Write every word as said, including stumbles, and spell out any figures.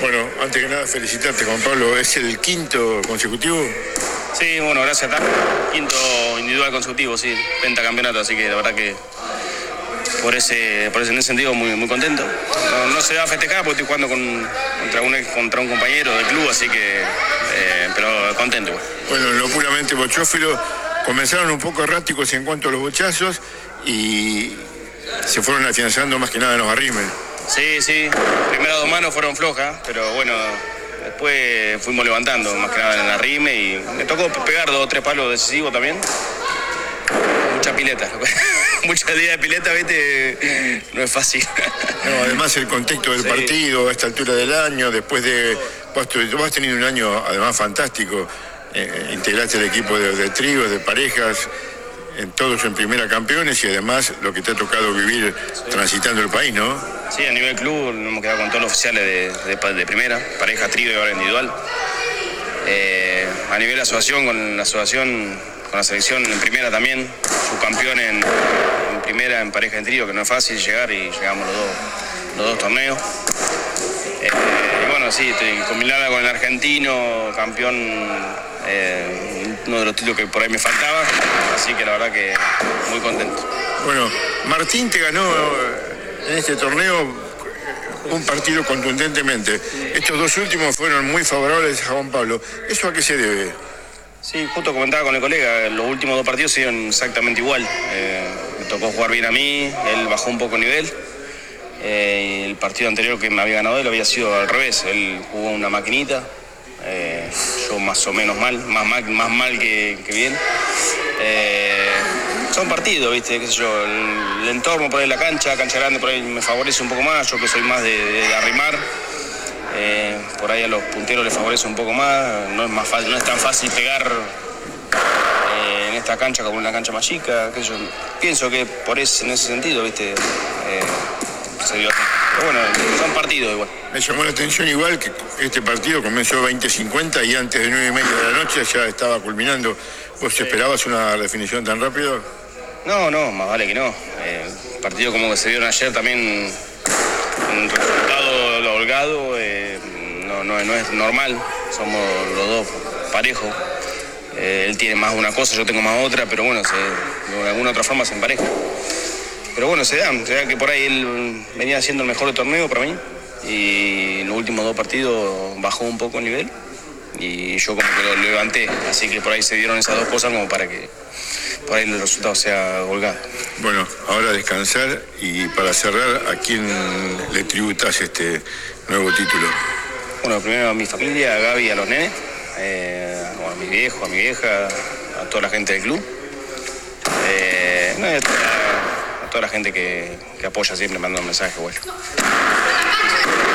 Bueno, antes que nada felicitarte, Juan Pablo, ¿es el quinto consecutivo? Sí, bueno, gracias a Taco, quinto individual consecutivo, sí, pentacampeonato, así que la verdad que por ese, por ese en ese sentido muy, muy contento. No, no se va a festejar porque estoy jugando con, contra, un, contra un compañero del club, así que, eh, pero contento. Bueno, en lo puramente bochófilo, comenzaron un poco erráticos en cuanto a los bochazos y se fueron afianzando más que nada en los arrimes. Sí, sí, las primeras dos manos fueron flojas, pero bueno, después fuimos levantando más que nada en el arrime y me tocó pegar dos o tres palos decisivos también. Mucha pileta, mucha día de pileta, viste, no es fácil. No, además el contexto del sí. partido, a esta altura del año, después de... Vos, vos has tenido un año además fantástico, eh, integraste el equipo de, de tríos, de parejas, en todos en primera campeones y además lo que te ha tocado vivir sí. transitando el país, ¿no? Sí, a nivel club nos hemos quedado con todos los oficiales de, de, de primera, pareja, trío y ahora individual. Eh, a nivel de asociación, con la asociación, con la selección en primera también, subcampeón en, en primera, en pareja, en trío, que no es fácil llegar y llegamos los dos, los dos torneos. Eh, y bueno, sí, combinada con el argentino, campeón. Eh, uno de los títulos que por ahí me faltaba, así que la verdad que muy contento. Bueno, Martín te ganó en este torneo un partido contundentemente. Estos dos últimos fueron muy favorables a Juan Pablo. ¿Eso a qué se debe? Sí, justo comentaba con el colega, los últimos dos partidos se dieron exactamente igual. Eh, me tocó jugar bien a mí, él bajó un poco el nivel. Eh, el partido anterior que me había ganado él había sido al revés, él jugó una maquinita. Eh, yo más o menos mal, más mal, más mal que, que bien. Eh, son partidos, ¿viste? Qué sé yo, el, el entorno por ahí, la cancha, cancha grande por ahí me favorece un poco más, yo que soy más de, de, de arrimar. Eh, por ahí a los punteros les favorece un poco más, no es, más fácil, no es tan fácil pegar eh, en esta cancha como en una cancha más chica, qué sé yo. Pienso que por ese, en ese sentido, ¿viste? Eh, se dio así. Pero bueno, son partidos igual. Me llamó la atención igual que este partido comenzó veinte cincuenta y antes de nueve y media de la noche ya estaba culminando. ¿Vos sí. esperabas una definición tan rápida? No, no, más vale que no. Eh, el partido como que se dieron ayer también, un resultado holgado, eh, no, no, no es normal. Somos los dos parejos. Eh, él tiene más una cosa, yo tengo más otra, pero bueno, se, de alguna otra forma se empareja. Pero bueno, se da, se da que por ahí él venía haciendo el mejor torneo para mí y en los últimos dos partidos bajó un poco el nivel y yo como que lo levanté, así que por ahí se dieron esas dos cosas como para que por ahí el resultado sea holgado. Bueno, ahora descansar y para cerrar, ¿a quién le tributas este nuevo título? Bueno, primero a mi familia, a Gaby y a los nenes, eh, a mi viejo, a mi vieja, a toda la gente del club. Eh, no, toda la gente que, que apoya siempre, manda un mensaje, bueno.